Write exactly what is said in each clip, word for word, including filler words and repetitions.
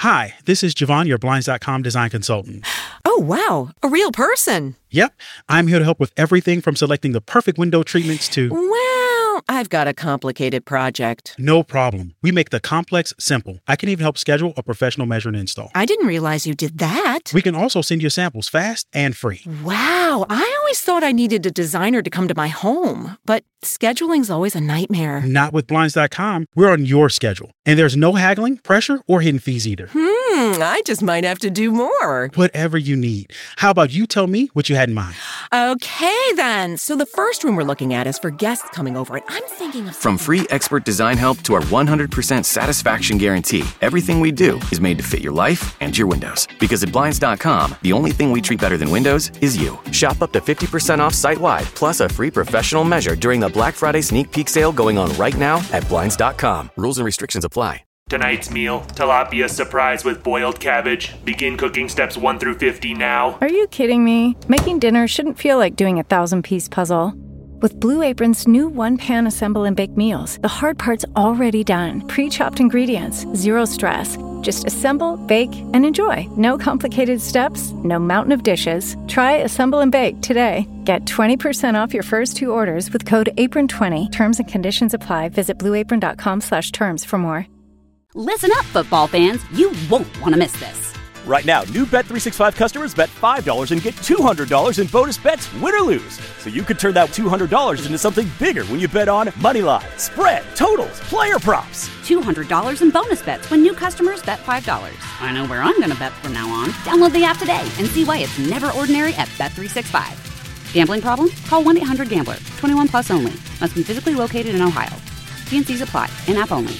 Hi, this is Javon, your Blinds dot com design consultant. Oh, wow. A real person. Yep. I'm here to help with everything from selecting the perfect window treatments to... Well, I've got a complicated project. No problem. We make the complex simple. I can even help schedule a professional measure and install. I didn't realize you did that. We can also send you samples fast and free. Wow. I always thought I needed a designer to come to my home, but scheduling's always a nightmare. Not with Blinds dot com. We're on your schedule. And there's no haggling, pressure, or hidden fees either. Hmm, I just might have to do more. Whatever you need. How about you tell me what you had in mind? Okay, then. So the first room we're looking at is for guests coming over, and I'm thinking of... From free expert design help to our one hundred percent satisfaction guarantee, everything we do is made to fit your life and your windows. Because at Blinds dot com, the only thing we treat better than windows is you. Shop up to fifty percent off site-wide, plus a free professional measure during the Black Friday sneak peek sale going on right now at Blinds dot com. Rules and restrictions apply. Tonight's meal, tilapia surprise with boiled cabbage. Begin cooking steps one through fifty now. Are you kidding me? Making dinner shouldn't feel like doing a thousand-piece puzzle. With Blue Apron's new one-pan assemble and bake meals, the hard part's already done. Pre-chopped ingredients, zero stress. Just assemble, bake, and enjoy. No complicated steps, no mountain of dishes. Try Assemble and Bake today. Get twenty percent off your first two orders with code apron twenty. Terms and conditions apply. Visit blue apron dot com slash terms for more. Listen up, football fans. You won't want to miss this. Right now, new Bet three sixty-five customers bet five dollars and get two hundred dollars in bonus bets, win or lose. So you could turn that two hundred dollars into something bigger when you bet on moneyline, spread, totals, player props. two hundred dollars in bonus bets when new customers bet five dollars. I know where I'm going to bet from now on. Download the app today and see why it's never ordinary at Bet three sixty-five. Gambling problem? Call one eight hundred gambler. twenty-one plus only. Must be physically located in Ohio. T and Cs apply. In-app only.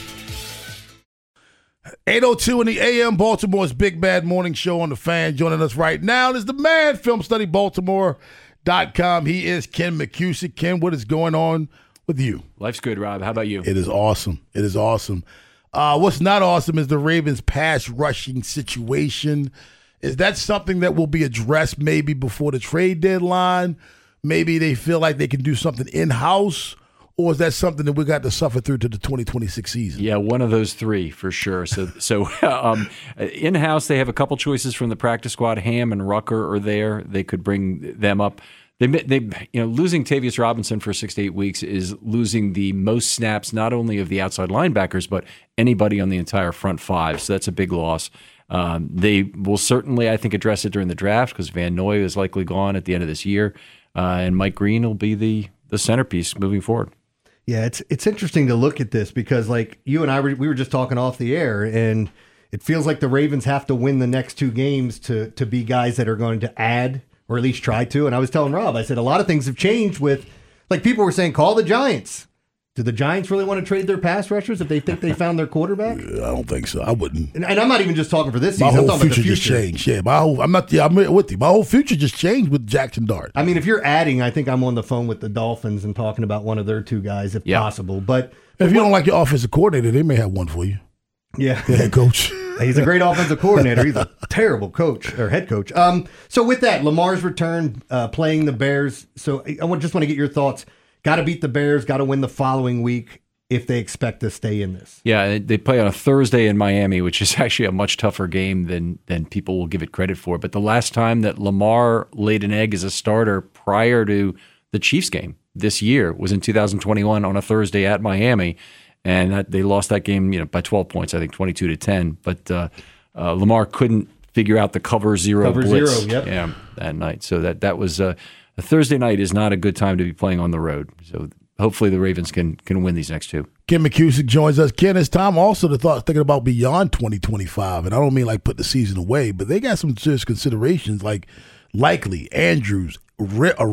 eight oh two in the A M, Baltimore's Big Bad Morning Show on the Fan. Joining us right now is the man, film study baltimore dot com. He is Ken McCusick. Ken, what is going on with you? Life's good, Rob. How about you? It is awesome. It is awesome. Uh, what's not awesome is the Ravens' pass rushing situation. Is that something that will be addressed maybe before the trade deadline? Maybe they feel like they can do something in-house? Or is that something that we got to suffer through to the twenty twenty-six season? Yeah, one of those three for sure. So, so um, in-house, they have a couple choices from the practice squad. Ham and Rucker are there. They could bring them up. They, they, you know, losing Tavius Robinson for six to eight weeks is losing the most snaps, not only of the outside linebackers, but anybody on the entire front five. So that's a big loss. Um, they will certainly, I think, address it during the draft because Van Noy is likely gone at the end of this year, uh, and Mike Green will be the the centerpiece moving forward. Yeah, it's it's interesting to look at this because, like, you and I were we were just talking off the air, and it feels like the Ravens have to win the next two games to to be guys that are going to add or at least try to. And I was telling Rob, I said a lot of things have changed with, like, people were saying, call the Giants. Do the Giants really want to trade their pass rushers if they think they found their quarterback? I don't think so. I wouldn't. And, and I'm not even just talking for this my season. Whole I'm talking future about the just future. changed. Yeah, my whole. I'm not. Yeah, I'm with you. My whole future just changed with Jackson Dart. I mean, if you're adding, I think I'm on the phone with the Dolphins and talking about one of their two guys, if yeah. possible. But if you don't like your offensive coordinator, they may have one for you. Yeah, the head coach. He's a great offensive coordinator. He's a terrible coach or head coach. Um, so with that, Lamar's return, uh, playing the Bears. So I just want to get your thoughts. Got to beat the Bears. Got to win the following week if they expect to stay in this. Yeah, they play on a Thursday in Miami, which is actually a much tougher game than than people will give it credit for. But the last time that Lamar laid an egg as a starter prior to the Chiefs game this year was in two thousand twenty-one on a Thursday at Miami, and that, they lost that game, you know, by twelve points, I think twenty-two to ten. But uh, uh, Lamar couldn't figure out the cover zero cover blitz zero, yep. yeah, that night. So that that was uh, a Thursday night is not a good time to be playing on the road. So hopefully the Ravens can can win these next two. Ken McCusick joins us. Ken, it's time also to thought thinking about beyond twenty twenty-five, and I don't mean like put the season away, but they got some serious considerations like Likely, Andrews, uh,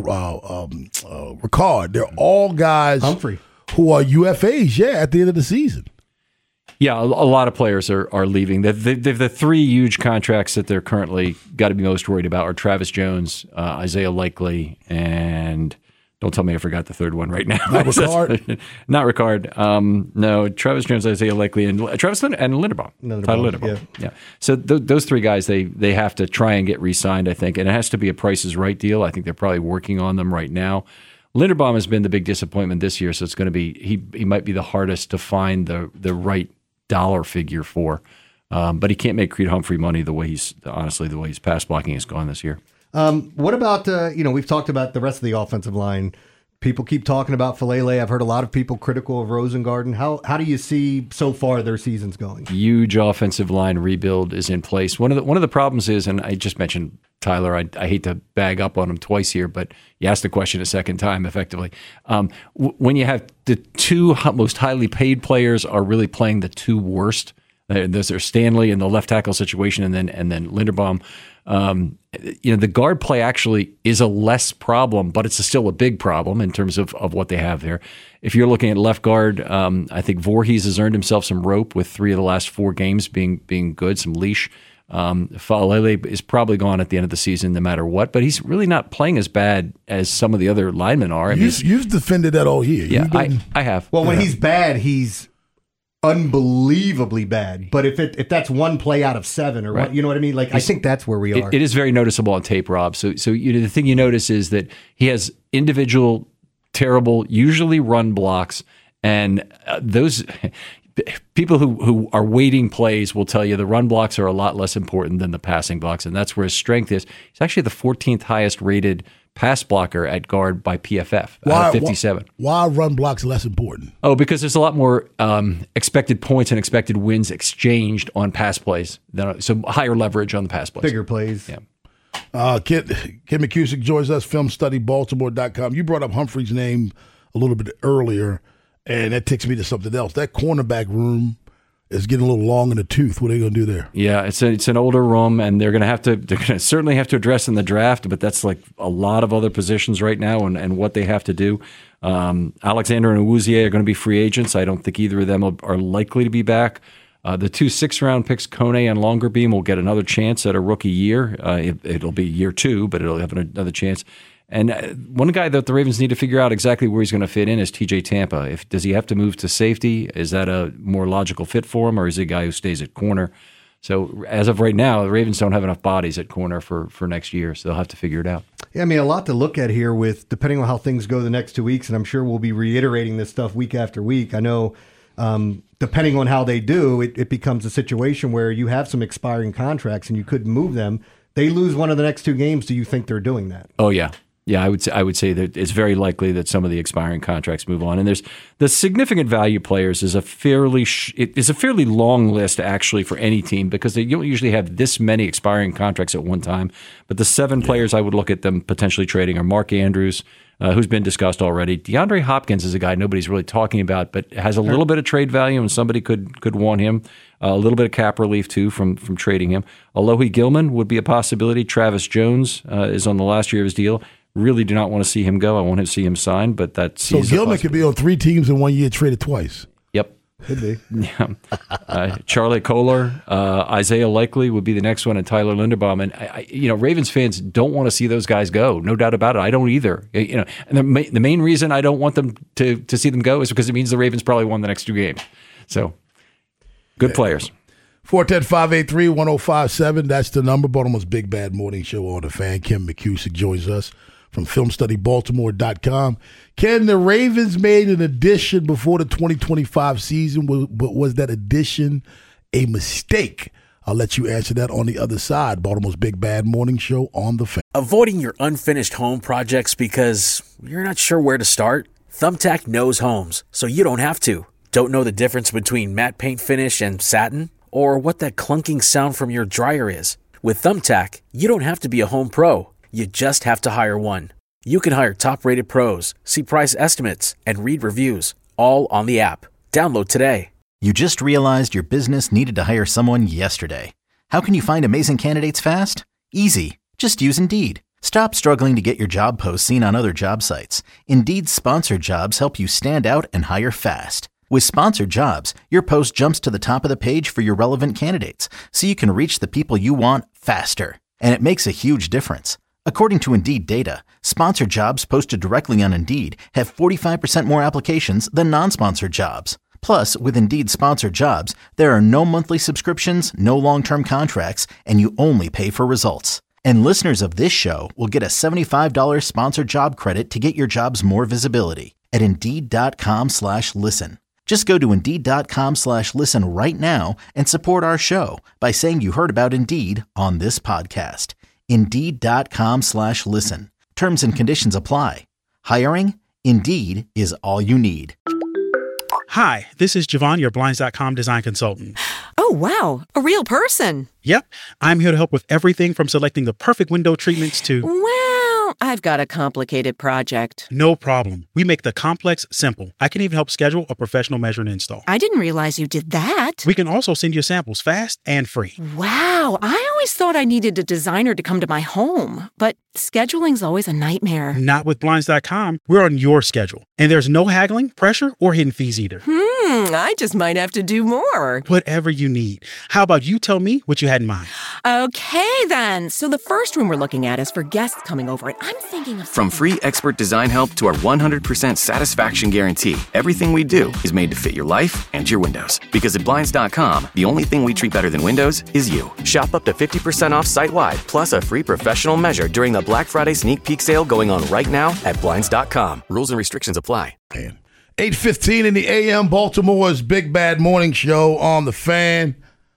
um, uh, Ricard. They're all guys Humphrey who are U F As. Yeah, at the end of the season. Yeah, a, a lot of players are are leaving. The, the, the, the three huge contracts that they're currently got to be most worried about are Travis Jones, uh, Isaiah Likely, and don't tell me I forgot the third one right now. Not Ricard. Not Ricard. Um, no, Travis Jones, Isaiah Likely, and uh, Travis Lind- and Linderbaum. Linderbaum, Tyler Linderbaum. yeah. yeah. So th- those three guys, they they have to try and get re-signed, I think, and it has to be a Price is Right deal. I think they're probably working on them right now. Linderbaum has been the big disappointment this year, so it's going to be he he might be the hardest to find the the right dollar figure for. Um, but he can't make Creed Humphrey money the way he's, honestly, the way his pass blocking has gone this year. Um, what about, uh, you know, we've talked about the rest of the offensive line. People keep talking about Falele. I've heard a lot of people critical of Rosengarten. How how do you see so far their seasons going? Huge offensive line rebuild is in place. One of the one of the problems is, and I just mentioned Tyler. I, I hate to bag up on him twice here, but you asked the question a second time effectively. Um, w- when you have the two most highly paid players are really playing the two worst. Those are Stanley in the left tackle situation, and then and then Linderbaum. Um, you know, the guard play actually is a less problem, but it's still a big problem in terms of, of what they have there. If you're looking at left guard, um, I think Voorhees has earned himself some rope with three of the last four games being being good, some leash. Um, Falele is probably gone at the end of the season no matter what, but he's really not playing as bad as some of the other linemen are. I mean, you've, you've defended that all year. Yeah, been, I, I have. Well, when yeah. he's bad, he's unbelievably bad. But if it if that's one play out of seven or Right. what, you know what I mean? Like, I think that's where we are. It, it is very noticeable on tape, Rob. So, so you know, the thing you notice is that he has individual, terrible, usually run blocks, and uh, those people who, who are waiting plays will tell you the run blocks are a lot less important than the passing blocks, and that's where his strength is. He's actually the fourteenth highest rated pass blocker at guard by P F F, why, out of fifty-seven. Why, why run blocks less important? Oh, because there's a lot more um, expected points and expected wins exchanged on pass plays. Than, so higher leverage on the pass plays. Bigger plays. Yeah. Uh, Ken, Ken McCusick joins us, film study baltimore dot com. You brought up Humphrey's name a little bit earlier, and that takes me to something else. That cornerback room is getting a little long in the tooth. What are they going to do there? Yeah, it's a, it's an older room, and they're going to have to they're going to certainly have to address in the draft. But that's like a lot of other positions right now, and, and what they have to do. Um, Alexander and Awuzie are going to be free agents. I don't think either of them are likely to be back. Uh, the two six-round picks, Kone and Longerbeam, will get another chance at a rookie year. Uh, it, it'll be year two, but it'll have another chance. And one guy that the Ravens need to figure out exactly where he's going to fit in is T J Tampa. If does he have to move to safety? Is that a more logical fit for him, or is he a guy who stays at corner? So as of right now, the Ravens don't have enough bodies at corner for, for next year, so they'll have to figure it out. Yeah, I mean, a lot to look at here with depending on how things go the next two weeks, and I'm sure we'll be reiterating this stuff week after week. I know um, depending on how they do, it, it becomes a situation where you have some expiring contracts and you could move them. They lose one of the next two games. Do you think they're doing that? Oh, yeah. Yeah, I would say I would say that it's very likely that some of the expiring contracts move on, and there's the significant value players is a fairly sh- it is a fairly long list actually for any team because they don't usually have this many expiring contracts at one time. But the seven players I would look at them potentially trading are Mark Andrews, uh, who's been discussed already. DeAndre Hopkins is a guy nobody's really talking about, but has a little bit of trade value, and somebody could could want him. Uh, a little bit of cap relief too from from trading him. Alohi Gilman would be a possibility. Travis Jones uh, is on the last year of his deal. Really do not want to see him go. I want to see him sign, but that's so Gilman could be on three teams in one year, traded twice. Yep, could be. Yeah, uh, Charlie Kohler, uh, Isaiah Likely would be the next one, and Tyler Linderbaum. And I, I, you know, Ravens fans don't want to see those guys go. No doubt about it. I don't either. You know, and the, ma- the main reason I don't want them to to see them go is because it means the Ravens probably won the next two games. So, good yeah. players. four one zero, five eight three, one zero five seven. That's the number. Baltimore's Big Bad Morning Show on the Fan. Ken McCusick joins us from film study baltimore dot com. Ken, the Ravens made an addition before the twenty twenty-five season, but was that addition a mistake? I'll let you answer that on the other side. Baltimore's Big Bad Morning Show on the Fan. Avoiding your unfinished home projects because you're not sure where to start? Thumbtack knows homes, so you don't have to. Don't know the difference between matte paint finish and satin? Or what that clunking sound from your dryer is? With Thumbtack, you don't have to be a home pro. You just have to hire one. You can hire top-rated pros, see price estimates, and read reviews, all on the app. Download today. You just realized your business needed to hire someone yesterday. How can you find amazing candidates fast? Easy. Just use Indeed. Stop struggling to get your job posts seen on other job sites. Indeed's sponsored jobs help you stand out and hire fast. With sponsored jobs, your post jumps to the top of the page for your relevant candidates, so you can reach the people you want faster. And it makes a huge difference. According to Indeed data, sponsored jobs posted directly on Indeed have forty-five percent more applications than non-sponsored jobs. Plus, with Indeed sponsored jobs, there are no monthly subscriptions, no long-term contracts, and you only pay for results. And listeners of this show will get a seventy-five dollars sponsored job credit to get your jobs more visibility at Indeed.com slash listen. Just go to Indeed.com slash listen right now and support our show by saying you heard about Indeed on this podcast. Indeed.com slash listen. Terms and conditions apply. Hiring? Indeed is all you need. Hi, this is Javon, your Blinds dot com design consultant. Oh, wow. A real person. Yep. I'm here to help with everything from selecting the perfect window treatments to... Well, I've got a complicated project. No problem. We make the complex simple. I can even help schedule a professional measure and install. I didn't realize you did that. We can also send you samples fast and free. Wow. I always thought I needed a designer to come to my home, but scheduling's always a nightmare. Not with Blinds dot com. We're on your schedule. And there's no haggling, pressure, or hidden fees either. Hmm, I just might have to do more. Whatever you need. How about you tell me what you had in mind? Okay, then. So the first room we're looking at is for guests coming over, and I'm thinking of... From free expert design help to our one hundred percent satisfaction guarantee, everything we do is made to fit your life and your windows. Because at Blinds dot com, the only thing we treat better than windows is you. Shop up to fifty percent off site-wide, plus a free professional measure during the Black Friday sneak peek sale going on right now at Blinds dot com. Rules and restrictions apply. eight fifteen in the A M, Baltimore's Big Bad Morning Show on The Fan.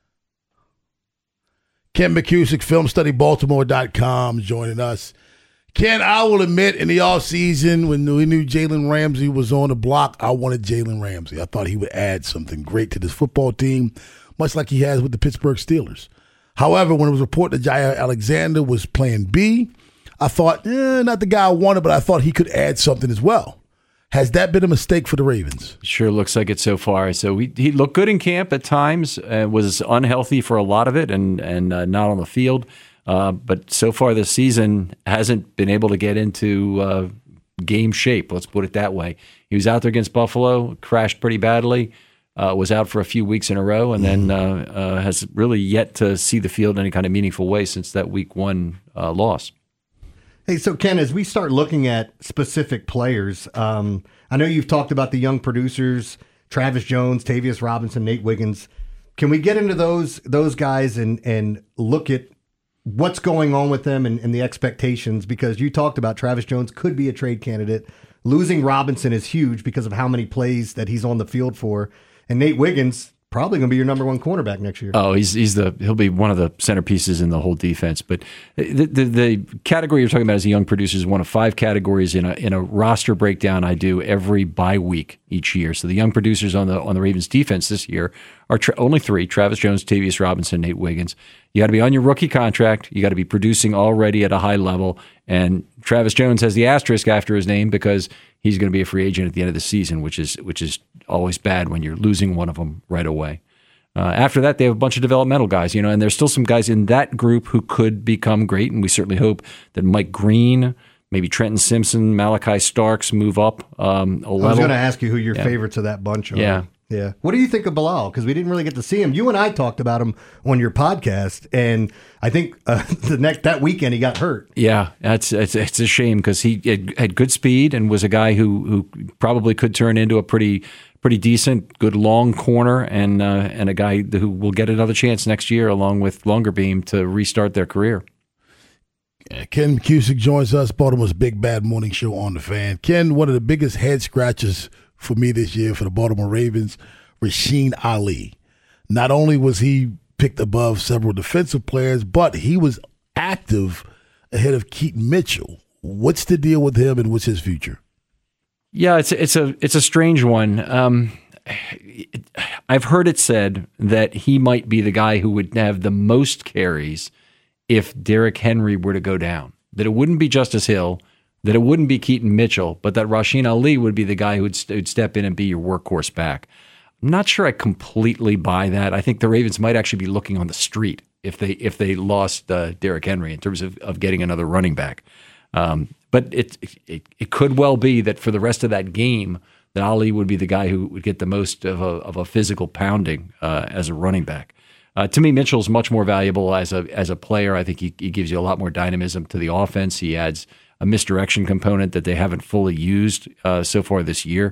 Ken McCusick, film study baltimore dot com, joining us. Ken, I will admit, in the offseason, when we knew Jalen Ramsey was on the block, I wanted Jalen Ramsey. I thought he would add something great to this football team, much like he has with the Pittsburgh Steelers. However, when it was reported that Jair Alexander was playing B, I thought, eh, not the guy I wanted, but I thought he could add something as well. Has that been a mistake for the Ravens? Sure looks like it so far. So we, he looked good in camp at times, uh, was unhealthy for a lot of it and, and uh, not on the field. Uh, but so far this season hasn't been able to get into uh, game shape, let's put it that way. He was out there against Buffalo, crashed pretty badly, uh, was out for a few weeks in a row, and then uh, uh, has really yet to see the field in any kind of meaningful way since that week one uh, loss. Hey, so Ken, as we start looking at specific players, um, I know you've talked about the young producers, Travis Jones, Tavius Robinson, Nate Wiggins. Can we get into those those guys and and look at what's going on with them and, and the expectations? Because you talked about Travis Jones could be a trade candidate. Losing Robinson is huge because of how many plays that he's on the field for. And Nate Wiggins, probably going to be your number one cornerback next year. Oh, he's he's the he'll be one of the centerpieces in the whole defense. But the the, the category you're talking about as a young producer is one of five categories in a in a roster breakdown I do every bye week each year. So the young producers on the on the Ravens defense this year are tra- only three: Travis Jones, Tavius Robinson, Nate Wiggins. You got to be on your rookie contract. You got to be producing already at a high level. And Travis Jones has the asterisk after his name because he's going to be a free agent at the end of the season, which is which is always bad when you're losing one of them right away. Uh, after that, they have a bunch of developmental guys, you know, and there's still some guys in that group who could become great, and we certainly hope that Mike Green, maybe Trenton Simpson, Malachi Starks move up um, a level. I was going to ask you who your yeah. favorites of that bunch are. Yeah. Yeah. What do you think of Bilal? Because we didn't really get to see him. You and I talked about him on your podcast, and I think uh, the next that weekend he got hurt. Yeah, that's it's, it's a shame because he had, had good speed and was a guy who who probably could turn into a pretty pretty decent, good long corner, and uh, and a guy who will get another chance next year along with Longerbeam to restart their career. Yeah, Ken McCusick joins us, Baltimore's Big Bad Morning Show on The Fan. Ken, one of the biggest head scratchers for me this year for the Baltimore Ravens, Rasheen Ali. Not only was he picked above several defensive players, but he was active ahead of Keaton Mitchell. What's the deal with him and what's his future? Yeah, it's it's a it's a strange one. Um, it, I've heard it said that he might be the guy who would have the most carries if Derrick Henry were to go down. That it wouldn't be Justice Hill, that it wouldn't be Keaton Mitchell, but that Rasheen Ali would be the guy who would, st- would step in and be your workhorse back. I'm not sure I completely buy that. I think the Ravens might actually be looking on the street if they if they lost uh, Derrick Henry in terms of, of getting another running back. Um, but it, it it could well be that for the rest of that game, that Ali would be the guy who would get the most of a, of a physical pounding uh, as a running back. Uh, to me, Mitchell's much more valuable as a as a player. I think he, he gives you a lot more dynamism to the offense. He adds a misdirection component that they haven't fully used uh, so far this year.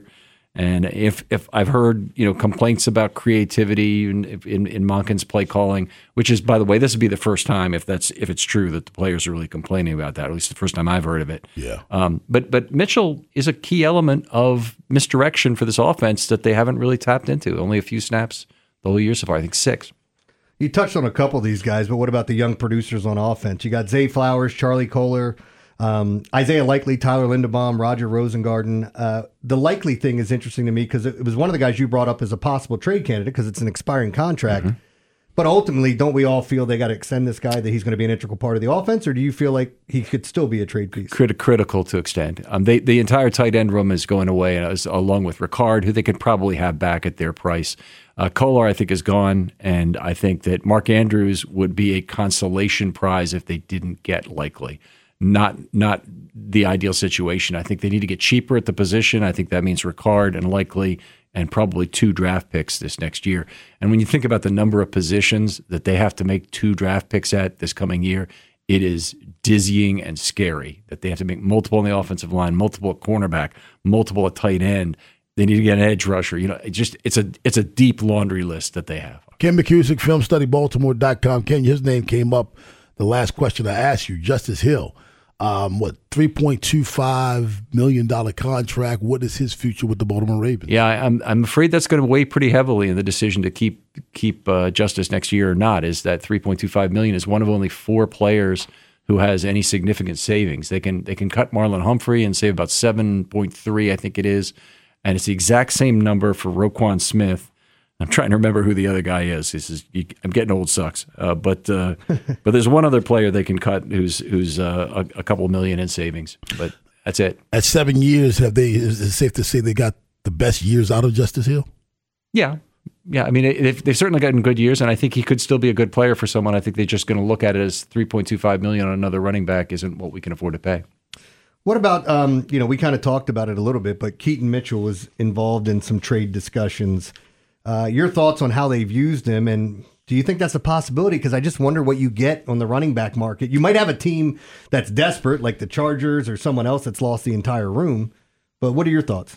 And if if I've heard you know complaints about creativity in, in in Monken's play calling, which is, by the way, this would be the first time if that's if it's true that the players are really complaining about that. At least the first time I've heard of it. Yeah. Um, but but Mitchell is a key element of misdirection for this offense that they haven't really tapped into. Only a few snaps the whole year so far. I think six. You touched on a couple of these guys, but what about the young producers on offense? You got Zay Flowers, Charlie Kohler, um, Isaiah Likely, Tyler Linderbaum, Roger Rosengarten. Uh, the Likely thing is interesting to me because it was one of the guys you brought up as a possible trade candidate because it's an expiring contract. Mm-hmm. But ultimately, don't we all feel they got to extend this guy, that he's going to be an integral part of the offense, or do you feel like he could still be a trade piece? Crit- critical to extend. Um, they, the entire tight end room is going away, as, along with Ricard, who they could probably have back at their price. Uh, Kolar, I think, is gone, and I think that Mark Andrews would be a consolation prize if they didn't get Likely. Not not the ideal situation. I think they need to get cheaper at the position. I think that means Ricard and Likely and probably two draft picks this next year. And when you think about the number of positions that they have to make two draft picks at this coming year, it is dizzying and scary that they have to make multiple on the offensive line, multiple at cornerback, multiple at tight end. They need to get an edge rusher. You know, it just it's a it's a deep laundry list that they have. Ken McCusick, film study baltimore dot com. Ken, his name came up the last question I asked you. Justice Hill, um, what, three point two five million dollars contract. What is his future with the Baltimore Ravens? Yeah, I'm I'm afraid that's going to weigh pretty heavily in the decision to keep keep uh, Justice next year or not. Is that three point two five million dollars is one of only four players who has any significant savings. They can they can cut Marlon Humphrey and save about seven point three, I think it is. And it's the exact same number for Roquan Smith. I'm trying to remember who the other guy is. This is I'm getting old, sucks. Uh, but uh, but there's one other player they can cut who's who's uh, a, a couple million in savings. But that's it. At seven years, have they? Is it safe to say they got the best years out of Justice Hill? Yeah, yeah. I mean, they've, they've certainly gotten good years, and I think he could still be a good player for someone. I think they're just going to look at it as three point two five million on another running back isn't what we can afford to pay. What about, um, you know, we kind of talked about it a little bit, but Keaton Mitchell was involved in some trade discussions. Uh, your thoughts on how they've used him, and do you think that's a possibility? Because I just wonder what you get on the running back market. You might have a team that's desperate, like the Chargers or someone else that's lost the entire room, but what are your thoughts?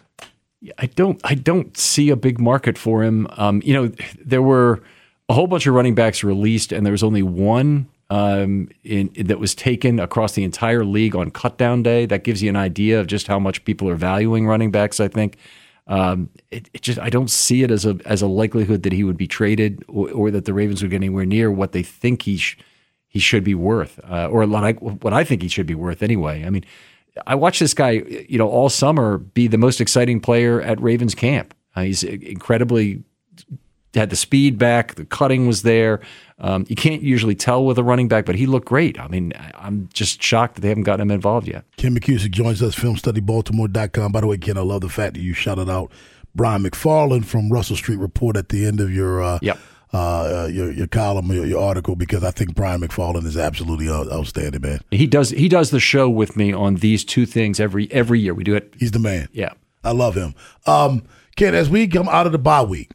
I don't I don't see a big market for him. Um, you know, there were a whole bunch of running backs released, and there was only one Um, in, that was taken across the entire league on cutdown day. That gives you an idea of just how much people are valuing running backs. I think um, it, it just I don't see it as a as a likelihood that he would be traded or, or that the Ravens would get anywhere near what they think he sh- he should be worth, uh, or like what I think he should be worth anyway. I mean, I watched this guy, you know, all summer be the most exciting player at Ravens camp. Uh, he's incredibly. Had the speed back, the cutting was there. Um, you can't usually tell with a running back, but he looked great. I mean, I'm just shocked that they haven't gotten him involved yet. Ken McCusick joins us, film study baltimore dot com. By the way, Ken, I love the fact that you shouted out Brian McFarland from Russell Street Report at the end of your uh, yep. uh, your, your column, your, your article, because I think Brian McFarland is absolutely outstanding, man. He does he does the show with me on these two things every every year. We do it. He's the man. Yeah. I love him. Um, Ken, as we come out of the bye week,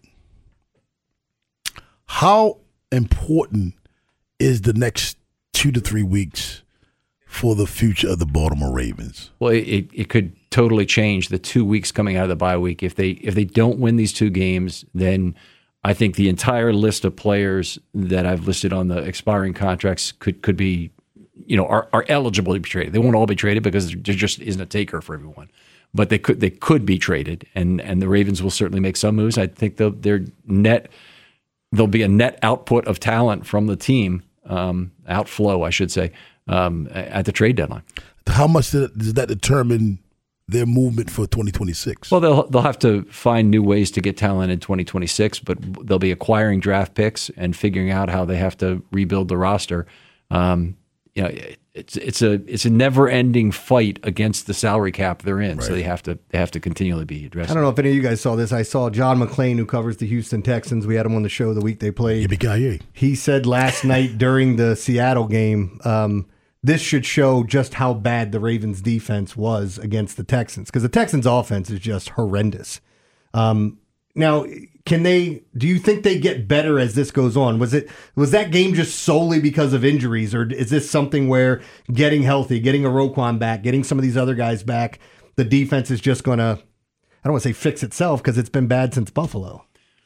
how important is the next two to three weeks for the future of the Baltimore Ravens? Well, it, it could totally change the two weeks coming out of the bye week. If they if they don't win these two games, then I think the entire list of players that I've listed on the expiring contracts could could be, you know, are, are eligible to be traded. They won't all be traded because there just isn't a taker for everyone. But they could they could be traded, and and the Ravens will certainly make some moves. I think they'll, their net. There'll be a net output of talent from the team, um, outflow, I should say, um, at the trade deadline. How much does that determine their movement for twenty twenty-six? Well, they'll they'll have to find new ways to get talent in twenty twenty-six, but they'll be acquiring draft picks and figuring out how they have to rebuild the roster. Um, you know, it's it's a it's a never-ending fight against the salary cap they're in, right. So they have to they have to continually be addressed. I don't know if any of you guys saw this. I saw John McClain, who covers the Houston Texans. We had him on the show the week they played. Yippee-ki-yay. He said last night during the Seattle game, um, this should show just how bad the Ravens' defense was against the Texans, because the Texans' offense is just horrendous. Um, now, can they? Do you think they get better as this goes on? Was it was that game just solely because of injuries, or is this something where getting healthy, getting a Roquan back, getting some of these other guys back, the defense is just going to I don't want to say fix itself because it's been bad since Buffalo.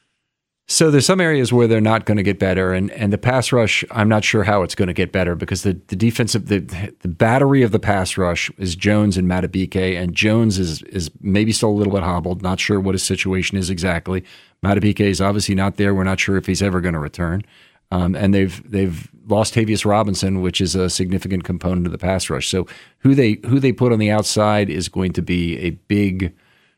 So there's some areas where they're not going to get better, and, and the pass rush, I'm not sure how it's going to get better because the, the defensive, the the battery of the pass rush is Jones and Madubuike, and Jones is is maybe still a little bit hobbled, not sure what his situation is exactly. Madubuike is obviously not there. We're not sure if he's ever going to return. Um, and they've they've lost Tavius Robinson, which is a significant component of the pass rush. So who they who they put on the outside is going to be a big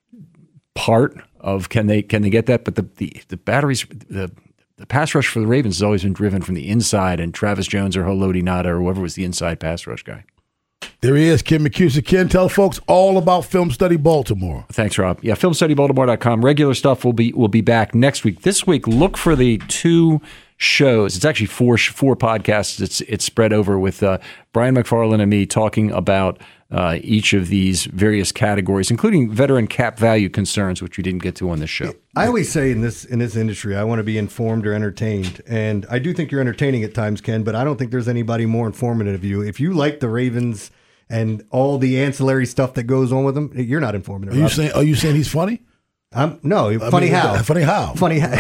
part of can they can they get that? But the the, the batteries the the pass rush for the Ravens has always been driven from the inside, and Travis Jones or Haloti Ngata or whoever was the inside pass rush guy. There he is, Ken McCusick. Ken, tell folks all about Film Study Baltimore. Thanks, Rob. Yeah, film study baltimore dot com. Regular stuff will be will be back next week. This week, look for the two shows. It's actually four four podcasts. It's it's spread over with uh, Brian McFarland and me talking about uh, each of these various categories, including veteran cap value concerns, which we didn't get to on this show. I always say in this in this industry, I want to be informed or entertained, and I do think you're entertaining at times, Ken. But I don't think there's anybody more informative of you. If you like the Ravens and all the ancillary stuff that goes on with them, you're not informative. Are you saying? Are you saying he's funny? Um, no, I funny mean, how? Funny how? Funny how?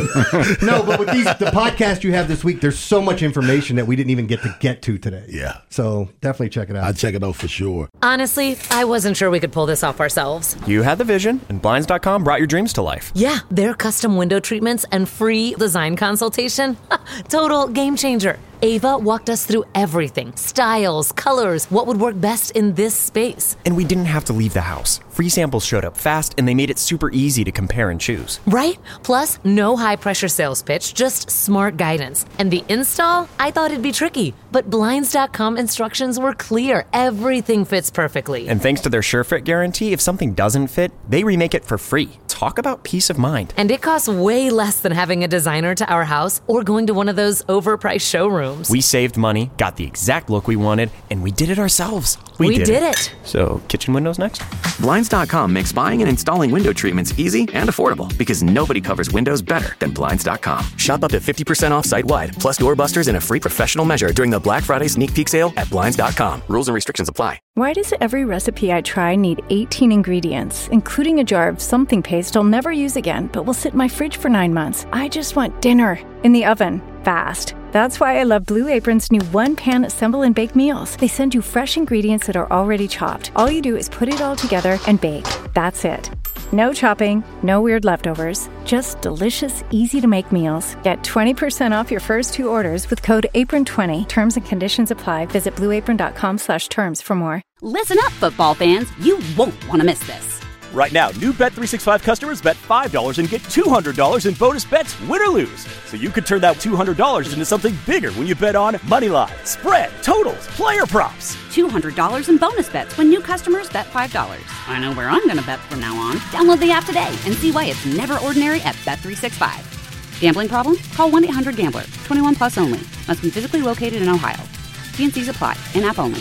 No, but with these the podcast you have this week, there's so much information that we didn't even get to get to today. Yeah. So definitely check it out. I'd check it out for sure. Honestly, I wasn't sure we could pull this off ourselves. You had the vision, and Blinds dot com brought your dreams to life. Yeah, their custom window treatments and free design consultation. Total game changer. Ava walked us through everything. Styles, colors, what would work best in this space. And we didn't have to leave the house. Free samples showed up fast, and they made it super easy to compare and choose. Right? Plus, no high-pressure sales pitch, just smart guidance. And the install? I thought it'd be tricky, but Blinds dot com instructions were clear. Everything fits perfectly. And thanks to their SureFit guarantee, if something doesn't fit, they remake it for free. Talk about peace of mind. And it costs way less than having a designer to our house or going to one of those overpriced showrooms. We saved money, got the exact look we wanted, and we did it ourselves. We, we did, did it. it. So, kitchen windows next? Blinds dot com makes buying and installing window treatments easy and affordable because nobody covers windows better than Blinds dot com. Shop up to fifty percent off site-wide, plus doorbusters and a free professional measure during the Black Friday sneak peek sale at Blinds dot com. Rules and restrictions apply. Why does every recipe I try need eighteen ingredients, including a jar of something paste I'll never use again, but will sit in my fridge for nine months? I just want dinner in the oven, fast. That's why I love Blue Apron's new one-pan assemble and bake meals. They send you fresh ingredients that are already chopped. All you do is put it all together and bake. That's it. No chopping, no weird leftovers, just delicious, easy-to-make meals. Get twenty percent off your first two orders with code apron twenty. Terms and conditions apply. Visit blue apron dot com slash terms for more. Listen up, football fans. You won't want to miss this. Right now, new Bet three sixty-five customers bet five dollars and get two hundred dollars in bonus bets, win or lose. So you could turn that two hundred dollars into something bigger when you bet on money line, spread, totals, player props. two hundred dollars in bonus bets when new customers bet five dollars. I know where I'm going to bet from now on. Download the app today and see why it's never ordinary at Bet three sixty-five. Gambling problem? Call one eight hundred gambler. twenty-one plus only. Must be physically located in Ohio. T and C's apply. In-app only.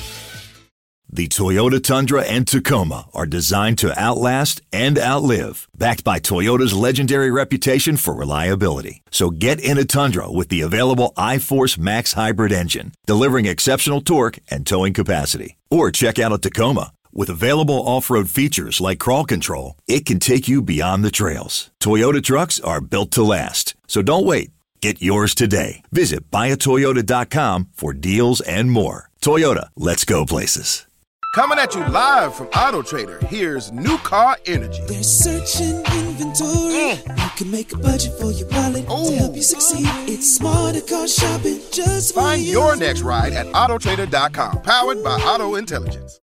The Toyota Tundra and Tacoma are designed to outlast and outlive, backed by Toyota's legendary reputation for reliability. So get in a Tundra with the available iForce Max hybrid engine, delivering exceptional torque and towing capacity. Or check out a Tacoma. With available off-road features like crawl control, it can take you beyond the trails. Toyota trucks are built to last. So don't wait. Get yours today. Visit buy a toyota dot com for deals and more. Toyota, let's go places. Coming at you live from Auto Trader, here's New Car Energy. There's searching inventory. Mm. You can make a budget for your wallet Ooh. To help you succeed. It's smarter car shopping just for Find you. your next ride at auto trader dot com, powered by Auto Intelligence.